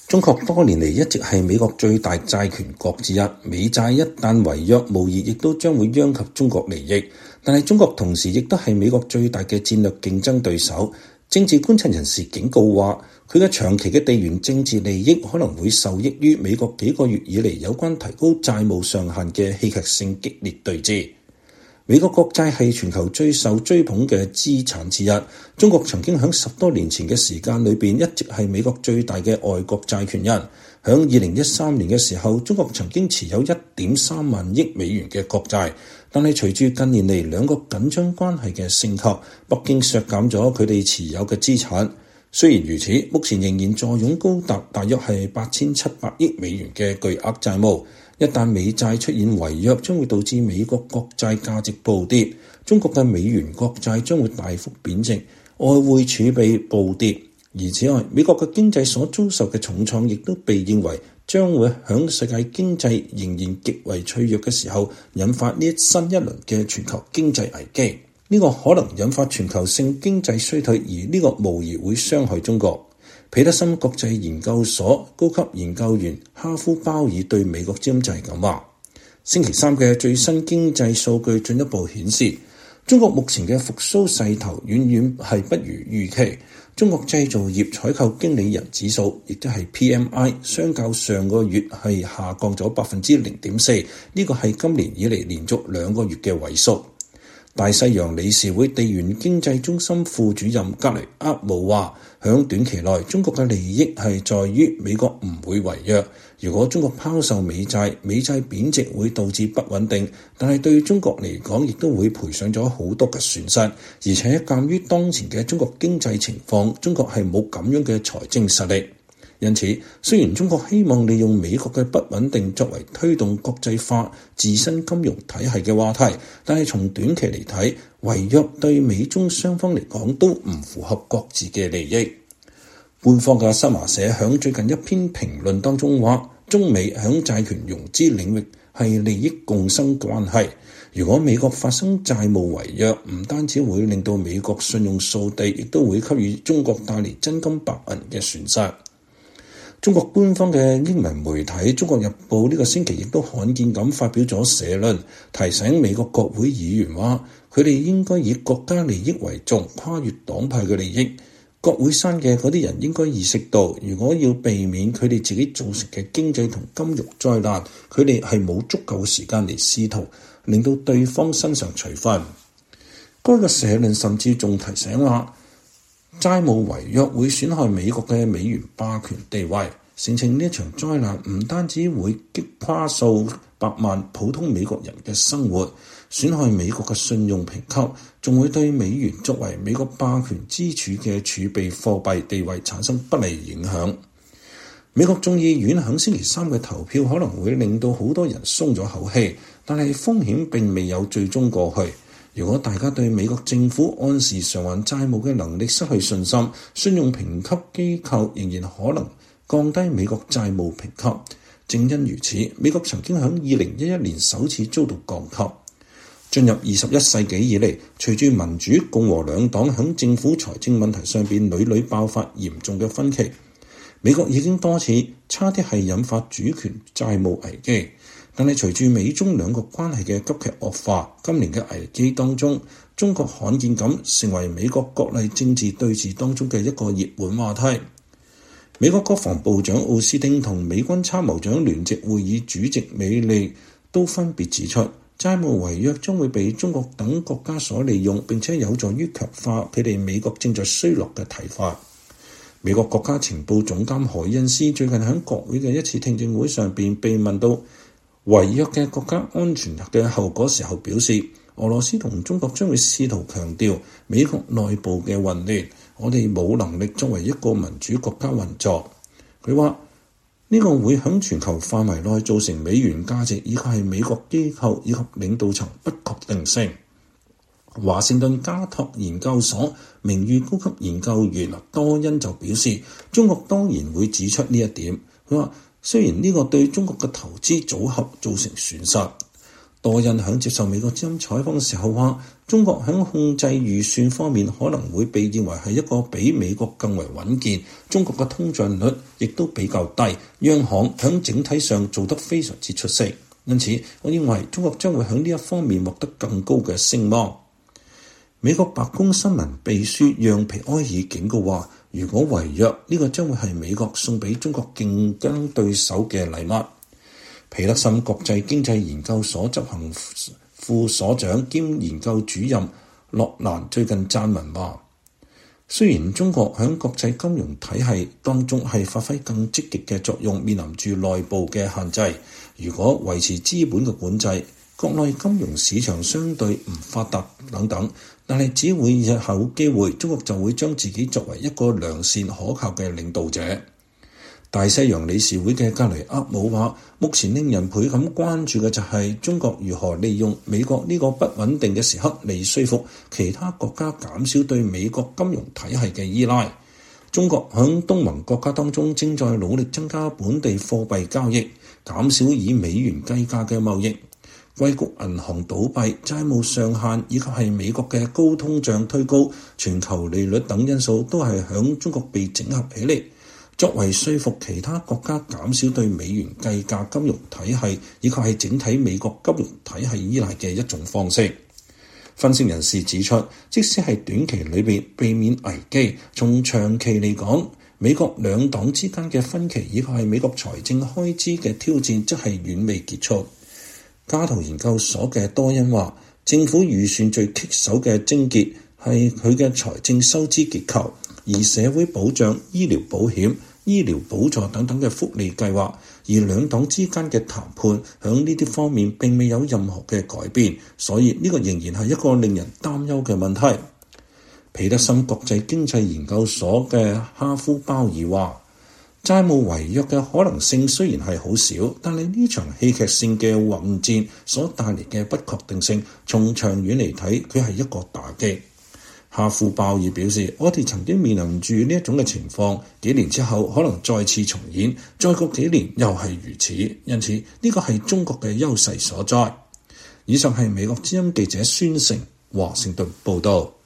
中國多年嚟一直係美國最大債權國之一，美債一旦違約，無疑亦都將會殃及中國利益。但係中國同時亦都係美國最大嘅戰略競爭對手。政治觀察人士警告話，佢嘅長期嘅地緣政治利益可能會受益於美國幾個月以嚟有關提高債務上限嘅戲劇性激烈對峙。美國國債係全球最受追捧嘅資產之一。中國曾經喺10多年前嘅時間裏邊，一直係美國最大嘅外國債權人。喺2013年嘅時候，中國曾經持有1.3萬億美元嘅國債，但係隨住近年嚟兩個緊張關係嘅升級，北京削減咗佢哋持有嘅資產。雖然如此，目前仍然坐擁高達大約係8700億美元嘅巨額債務。一旦美債出現違約，將會導致美國國債價值暴跌，中國嘅美元國債將會大幅貶值，外匯儲備暴跌。而此外，美國嘅經濟所遭受嘅重創，亦都被認為將會響世界經濟仍然極為脆弱嘅時候，引發呢新一輪嘅全球經濟危機。呢個可能引發全球性經濟衰退，而呢個無疑會傷害中國。彼得森國際研究所高級研究員哈夫鮑爾對美國之音就係咁話。星期三嘅最新經濟數據進一步顯示，中國目前嘅復甦勢頭遠遠係不如預期。中國製造業採購經理人指數，亦都係 PMI， 相較上個月係下降咗 0.4%， 呢個係今年以嚟連續2個月嘅萎縮。大西洋理事會地緣經濟中心副主任格雷厄姆話，響短期內，中國嘅利益係在於美國唔會違約。如果中國拋售美債，美債貶值會導致不穩定，但係對中國嚟講，亦都會賠上咗好多嘅損失。而且鑑於當前嘅中國經濟情況，中國係冇咁樣嘅財政實力。因此，雖然中國希望利用美國嘅不穩定作為推動國際化自身金融體系嘅話題，但係從短期嚟睇，違約對美中雙方嚟講都唔符合各自嘅利益。官方嘅新華社響最近一篇評論當中話，中美響債權融資領域係利益共生關係。如果美國發生債務違約，唔單止會令到美國信用掃地，亦都會給予中國帶嚟真金白銀嘅損失。中國官方嘅英文媒體《中國日報》呢個星期亦都罕見咁發表咗社論，提醒美國國會議員話，佢哋應該以國家利益為重，跨越黨派嘅利益。國會山嘅嗰啲人應該意識到，如果要避免佢哋自己造成嘅經濟同金融災難，佢哋係冇足夠嘅時間嚟試圖令到對方身上除分。該個社論甚至仲提醒話，債務違約會損害美國嘅美元霸權地位，聲稱呢一場災難唔單止會擊垮數百萬普通美國人嘅生活，損害美國嘅信用評級，仲會對美元作為美國霸權支柱嘅儲備貨幣地位產生不利影響。美國眾議院喺星期三嘅投票可能會令到好多人鬆咗口氣，但係風險並未有最終過去。如果大家對美國政府按時償還債務嘅能力失去信心，信用評級機構仍然可能降低美國債務評級。正因如此，美國曾經喺2011年首次遭到降級。進入21世紀以嚟，隨住民主共和兩黨喺政府財政問題上邊屢屢爆發嚴重嘅分歧，美國已經多次差啲係引發主權債務危機。但係隨住美中兩國關係嘅急劇惡化，今年嘅危機當中，中國罕見咁成為美國國內政治對峙當中嘅一個熱門話題。美國國防部長奧斯汀同美軍參謀長聯席會議主席美利都分別指出，債務違約將會被中國等國家所利用，並且有助於強化佢哋美國正在衰落嘅睇法。美國國家情報總監海恩斯最近喺國會嘅一次聽證會上邊被問到違約嘅國家安全嘅後果時候，表示俄羅斯同中國將會試圖強調美國內部嘅混亂，我哋冇能力作為一個民主國家運作。佢話呢個會喺全球範圍內造成美元價值以及係美國機構以及領導層不確定性。華盛頓加托研究所名譽高級研究員多恩就表示，中國當然會指出呢一點。佢話雖然呢個對中國嘅投資組合造成損失， 多恩響接受美國之音採訪嘅時候話，中國響控制預算方面可能會被認為係一個比美國更為穩健，中國嘅通脹率亦都比較低，央行響整體上做得非常之出色，因此我認為中國將會響呢一方面獲得更高嘅聲望。美國白宮新聞秘書讓皮埃爾警告話，如果違約，呢個將會係美國送俾中國競爭對手嘅禮物。皮德森國際經濟研究所執行副所長兼研究主任洛蘭最近撰文話，雖然中國喺國際金融體系當中係發揮更積極嘅作用，面臨住內部嘅限制，如果維持資本嘅管制，國內金融市場相對唔發達等等，但係只會日後有機會，中國就會將自己作為一個良善可靠嘅領導者。大西洋理事會嘅格雷厄姆話，目前令人倍感關注嘅就係中國如何利用美國呢個不穩定嘅時刻嚟說服其他國家減少對美國金融體系嘅依賴。中國響東盟國家當中正在努力增加本地貨幣交易，減少以美元計價嘅貿易。硅谷銀行倒閉、債務上限以及係美國嘅高通脹推高、全球利率等因素都係響中國被整合起嚟，作為說服其他國家減少對美元計價金融體系以及係整體美國金融體系依賴嘅一種方式。分析人士指出，即使係短期裏邊避免危機，從長期嚟講，美國兩黨之間嘅分歧以及係美國財政開支嘅挑戰則係遠未結束。加圖研究所嘅多恩話，政府預算最棘手嘅症結係佢嘅財政收支結構，而社會保障、醫療保險、醫療補助等等嘅福利計劃，而兩黨之間嘅談判響呢啲方面並未有任何嘅改變，所以呢個仍然係一個令人擔憂嘅問題。皮德森國際經濟研究所嘅哈夫鮑爾話，債務違約嘅可能性雖然係好少，但係呢場戲劇性嘅混戰所帶嚟嘅不確定性，從長遠嚟睇，佢係一個打擊。哈夫鮑爾表示，我哋曾經面臨住呢一種嘅情況，幾年之後可能再次重演，再過幾年又係如此，因此呢個係中國嘅優勢所在。以上係美國之音記者孫成華盛頓報道。